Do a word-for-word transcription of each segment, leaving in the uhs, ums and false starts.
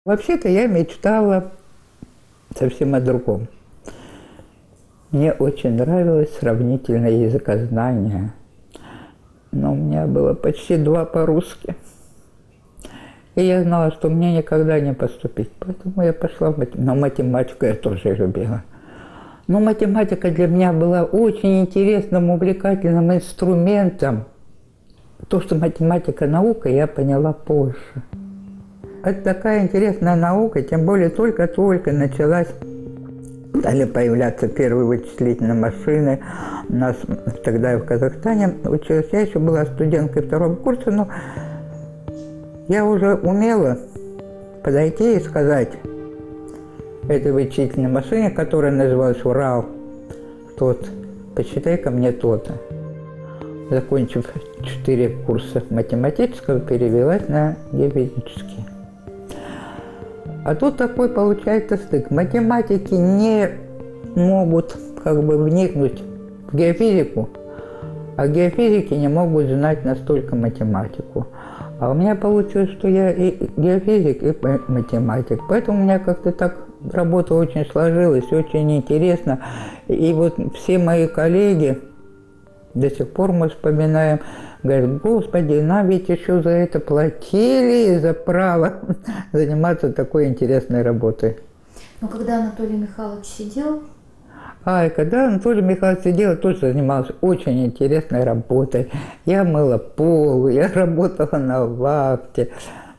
Вообще-то я мечтала совсем о другом. Мне очень нравилось сравнительное языкознание, но у меня было почти два по-русски. И я знала, что мне никогда не поступить, поэтому я пошла в математику. Но математику я тоже любила. Но математика для меня была очень интересным, увлекательным инструментом. То, что математика – наука, я поняла позже. Это такая интересная наука, тем более только-только началась, стали появляться первые вычислительные машины. У нас тогда я в Казахстане училась, я еще была студенткой второго курса, но я уже умела подойти и сказать этой вычислительной машине, которая называлась «Урал», тот, посчитай ко мне то-то. Закончив четыре курса математического, перевелась на геофизический. А тут такой получается стык. Математики не могут как бы вникнуть в геофизику, а геофизики не могут знать настолько математику. А у меня получилось, что я и геофизик, и математик. Поэтому у меня как-то так работа очень сложилась, очень интересно. И вот все мои коллеги, до сих пор мы вспоминаем, говорят: господи, нам ведь еще за это платили, за право заниматься такой интересной работой. Но когда Анатолий Михайлович сидел? А, и когда Анатолий Михайлович сидел, я тоже занималась очень интересной работой. Я мыла пол, я работала на вахте,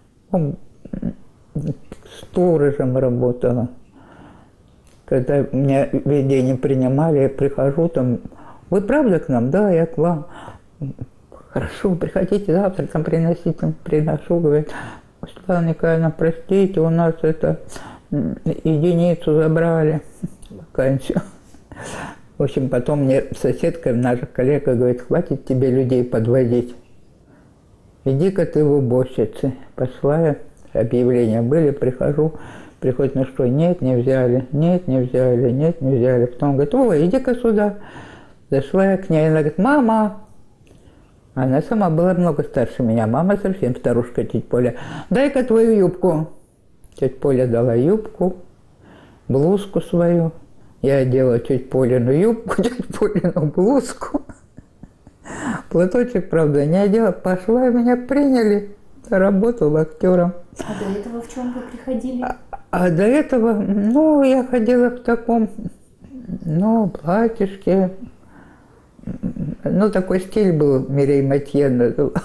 сторожем работала. Когда меня весь день не принимали, я прихожу там: вы правда к нам? Да, я к вам. Хорошо, приходите завтра, там приносите, приношу, говорит: Светлана Николаевна, простите, у нас это единицу забрали, вакансию. В общем, потом мне соседка, наша коллега, говорит: хватит тебе людей подводить, иди-ка ты в уборщицы. Пошла я, объявления были, прихожу, приходит: ну что, нет, не взяли, нет, не взяли, нет, не взяли. Потом говорит: ой, иди-ка сюда. Зашла я к ней, она говорит: мама. Она сама была много старше меня, мама совсем старушка, тетя Поля. Дай-ка твою юбку. Тетя Поля дала юбку, блузку свою. Я одела тетя Полину юбку, тетя Полину блузку. Платочек, правда, не одела. Пошла, меня приняли, работала актером. А до этого в чем вы приходили? А, а до этого, ну, я ходила в таком, ну, платьишке. Ну, такой стиль был, Мирей Матье назывался.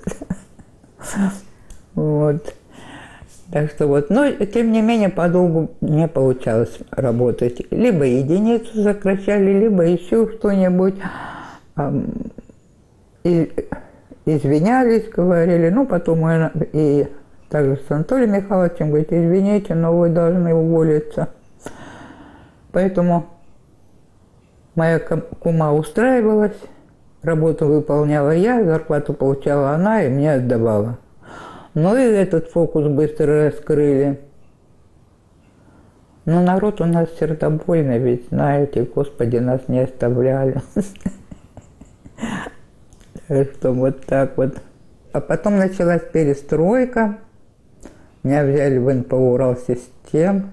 Вот. Так что вот. Но, тем не менее, подолгу не получалось работать. Либо единицу сокращали, либо еще что-нибудь. И извинялись, говорили. Ну, потом мы и также с Анатолием Михайловичем говорит: извините, но вы должны уволиться. Поэтому моя кума устраивалась, работу выполняла я, зарплату получала она и мне отдавала. Ну и этот фокус быстро раскрыли. Но народ у нас сердобольный, ведь знаете, господи, нас не оставляли. Так что вот так вот. А потом началась перестройка. Меня взяли в эн пэ о Уралсистем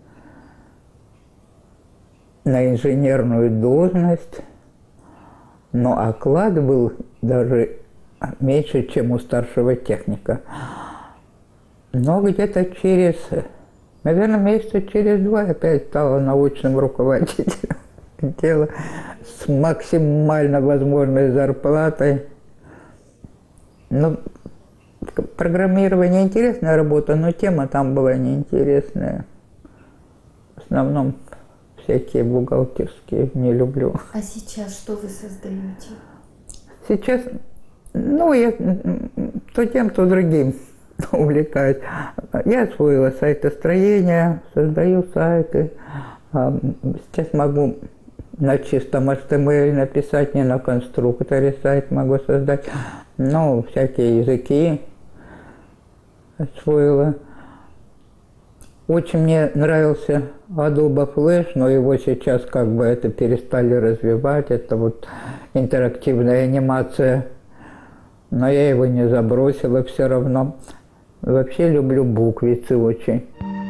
на инженерную должность, но оклад был даже меньше, чем у старшего техника. Но где-то через, наверное, месяца через два я опять стала научным руководителем дела с максимально возможной зарплатой. Ну, программирование интересная работа, но тема там была неинтересная. В основном всякие бухгалтерские не люблю. А сейчас что вы создаете? Сейчас, ну, я то тем, то другим увлекаюсь. Я освоила сайтостроение, создаю сайты. Сейчас могу на чистом эйч ти эм эль написать, не на конструкторе сайт могу создать. Ну, всякие языки освоила. Очень мне нравился Adobe Flash, но его сейчас как бы это перестали развивать. Это вот интерактивная анимация. Но я его не забросила все равно. Вообще люблю буквицы очень.